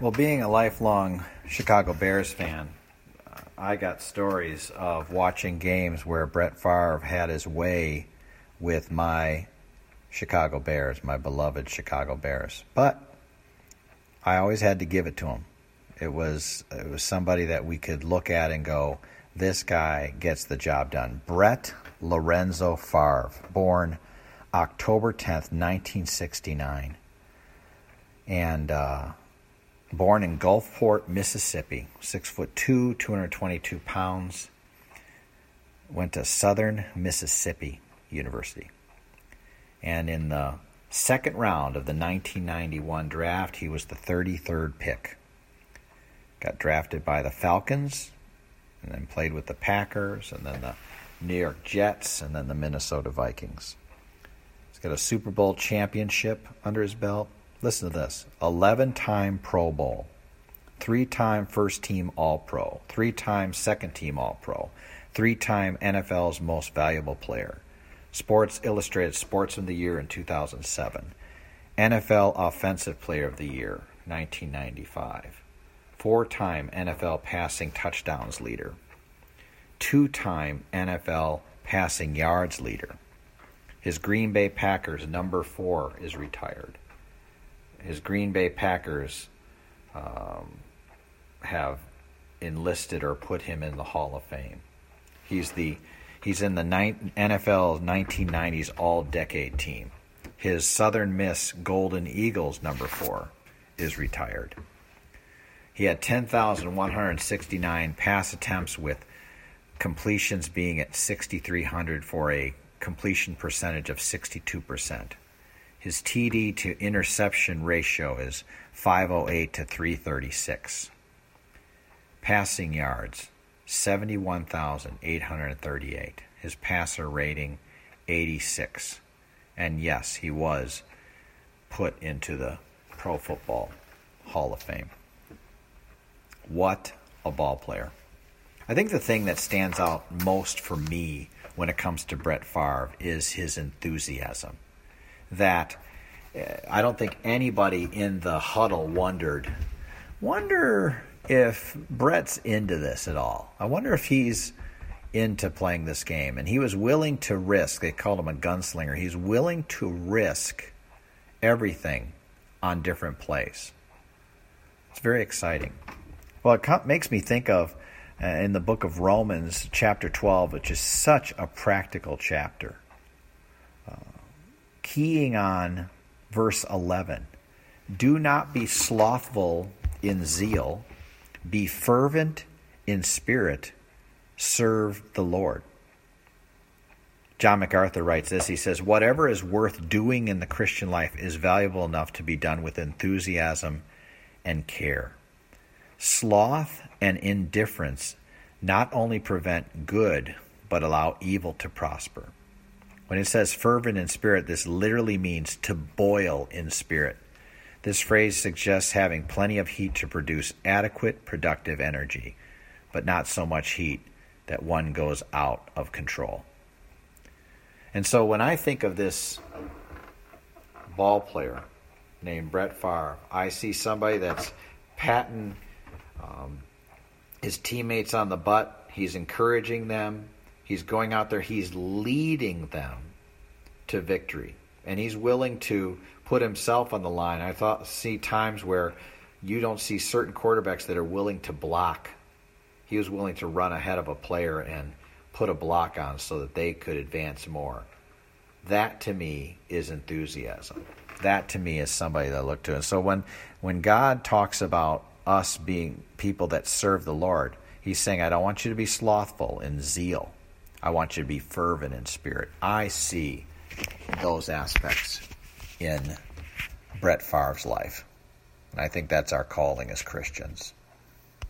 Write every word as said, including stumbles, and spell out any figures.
Well, being a lifelong Chicago Bears fan, uh, I got stories of watching games where Brett Favre had his way with my Chicago Bears, my beloved Chicago Bears. But I always had to give it to him. It was it was somebody that we could look at and go, this guy gets the job done. Brett Lorenzo Favre, born October tenth, nineteen sixty-nine. And uh, born in Gulfport, Mississippi. Six foot two, two hundred twenty-two pounds. Went to Southern Mississippi University. And in the second round of the nineteen ninety-one draft, he was the thirty-third pick. Got drafted by the Falcons, and then played with the Packers, and then the New York Jets, and then the Minnesota Vikings. He's got a Super Bowl championship under his belt. Listen to this. eleven-time Pro Bowl, three-time first-team All-Pro, three-time second-team All-Pro, three-time N F L's Most Valuable Player, Sports Illustrated Sports of the Year in two thousand seven, N F L Offensive Player of the Year, nineteen ninety-five, four-time N F L Passing Touchdowns Leader, two-time N F L Passing Yards Leader. His Green Bay Packers number four is retired. His Green Bay Packers um, have enlisted or put him in the Hall of Fame. He's the he's in the N F L nineteen nineties All-Decade Team. His Southern Miss Golden Eagles number four is retired. He had ten thousand one hundred sixty-nine pass attempts, with completions being at six thousand three hundred for a completion percentage of sixty-two percent. His T D to interception ratio is five oh eight to three thirty-six. Passing yards, seventy-one thousand eight hundred thirty-eight. His passer rating, eighty-six. And yes, he was put into the Pro Football Hall of Fame. What a ball player. I think the thing that stands out most for me when it comes to Brett Favre is his enthusiasm. That uh, I don't think anybody in the huddle wondered, wonder if Brett's into this at all. I wonder if he's into playing this game. And he was willing to risk, they called him a gunslinger, he's willing to risk everything on different plays. It's very exciting. Well, it makes me think of uh, in the book of Romans, chapter twelve, which is such a practical chapter. Uh, keying on verse eleven. Do not be slothful in zeal, be fervent in spirit, serve the Lord. John MacArthur writes this. He says, whatever is worth doing in the Christian life is valuable enough to be done with enthusiasm and care. Sloth and indifference not only prevent good, but allow evil to prosper. When it says fervent in spirit, this literally means to boil in spirit. This phrase suggests having plenty of heat to produce adequate, productive energy, but not so much heat that one goes out of control. And so when I think of this ball player named Brett Favre, I see somebody that's patting um, his teammates on the butt. He's encouraging them. He's going out there. He's leading them to victory. And he's willing to put himself on the line. I thought see times where you don't see certain quarterbacks that are willing to block. He was willing to run ahead of a player and put a block on so that they could advance more. That to me is enthusiasm. That to me is somebody that I look to. And so when, when God talks about us being people that serve the Lord, he's saying, I don't want you to be slothful in zeal. I want you to be fervent in spirit. I see those aspects in Brett Favre's life. And I think that's our calling as Christians.